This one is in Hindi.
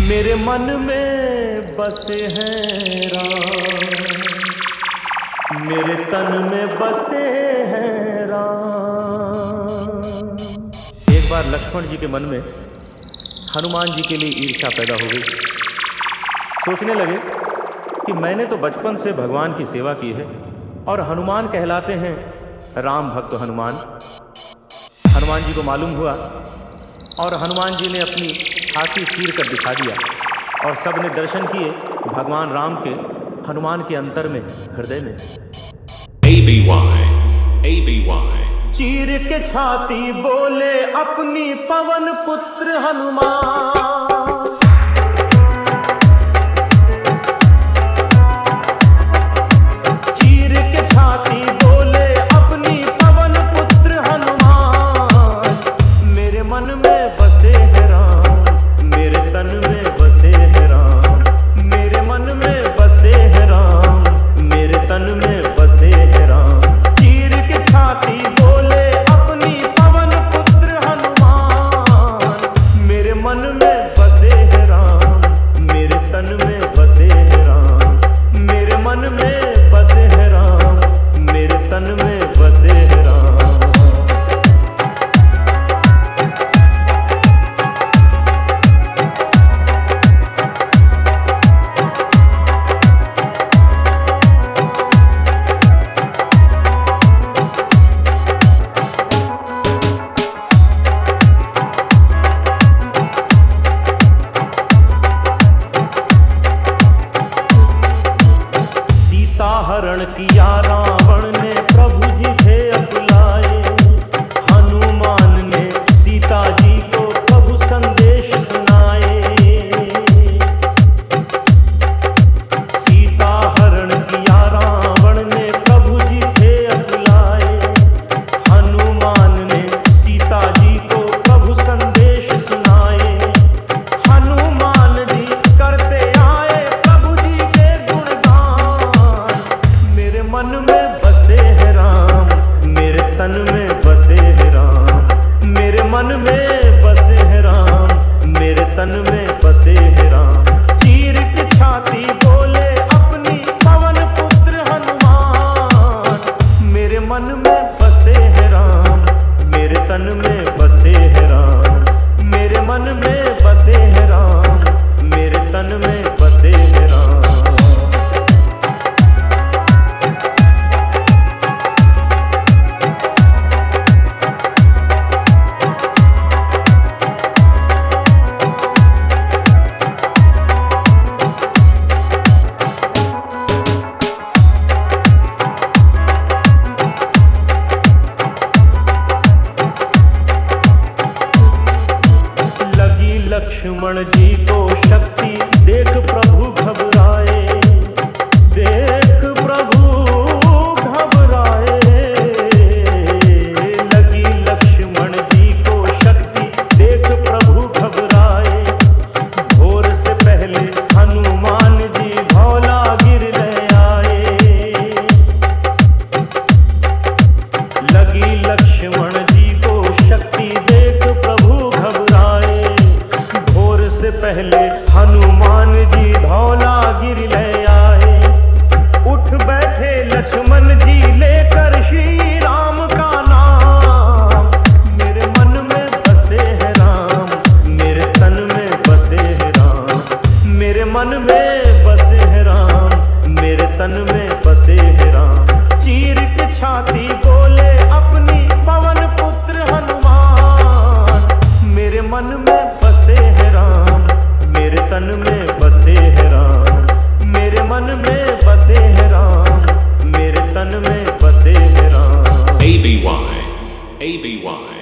मेरे मन में बसे हैं राम, मेरे तन में बसे हैं राम। एक बार लक्ष्मण जी के मन में हनुमान जी के लिए ईर्ष्या पैदा हो गई। सोचने लगे कि मैंने तो बचपन से भगवान की सेवा की है और हनुमान कहलाते हैं राम भक्त हनुमान। हनुमान जी को मालूम हुआ और हनुमान जी ने अपनी छाती चीर कर दिखा दिया और सब ने दर्शन किए भगवान राम के हनुमान के अंतर में, हृदय में। ABY चीर के छाती बोले अपनी पवन पुत्र हनुमान। चीर के छाती बोले अपनी पवन पुत्र हनुमान। मेरे मन में बसे हैं राम, मेरे तन में बसे हैं राम। मेरे मन में बसे हैं राम, मेरे तन में बसे हैं राम। चीर के छाती बोले अपनी पवन पुत्र हनुमान। मेरे मन में बसे हैं राम, मेरे तन में बसे हैं राम। मेरे मन में बसे हैं राम, मेरे तन में बसे हैं राम। हरण किया रावण ने, प्रभु जी थे अकुलाए। हनुमान ने सीता जी को प्रभु संदेश सुनाए। सीता हरण किया रावण ने, प्रभु जी थे अकुलाए। हनुमान ने सीता जी को प्रभु संदेश सुनाए। हनुमान जी करते आए प्रभु जी के गुणगान। मेरे मन में बसे हैं राम, मेरे तन में बसे हैं राम। मेरे मन में बसे हैं राम, मेरे तन में बसे हैं राम। चीर की छाती बोले अपनी पवन पुत्र हनुमान। मेरे मन में बसे हैं राम, मेरे तन में बसे हैं राम। मेरे मन में बसे हैं राम, मेरे तन में बसे हैं राम। लक्ष्मण जी को शक्ति देख प्रभु घबराए। देख प्रभु घबराए। लगी लक्ष्मण जी को शक्ति देख प्रभु घबराए। भोर से पहले हनुमान जी धौलागिर ले आए। लगी लक्ष्मण जी को शक्ति देख प्रभु घबराए। भोर से पहले हनुमान जी धौलागिर ले आए। उठ बैठे लक्ष्मण जी लेकर श्री राम का नाम। मेरे मन में बसे हैं राम, मेरे तन में बसे हैं राम। मेरे मन में बसे हैं राम, मेरे तन में बसे हैं राम। चीर के छाती बोले अपनी पवन पुत्र हनुमान। मेरे मन में बसे हैं राम, मेरे तन में बसे हैं राम। मेरे मन में बसे हैं राम, मेरे तन में बसे हैं राम। ABY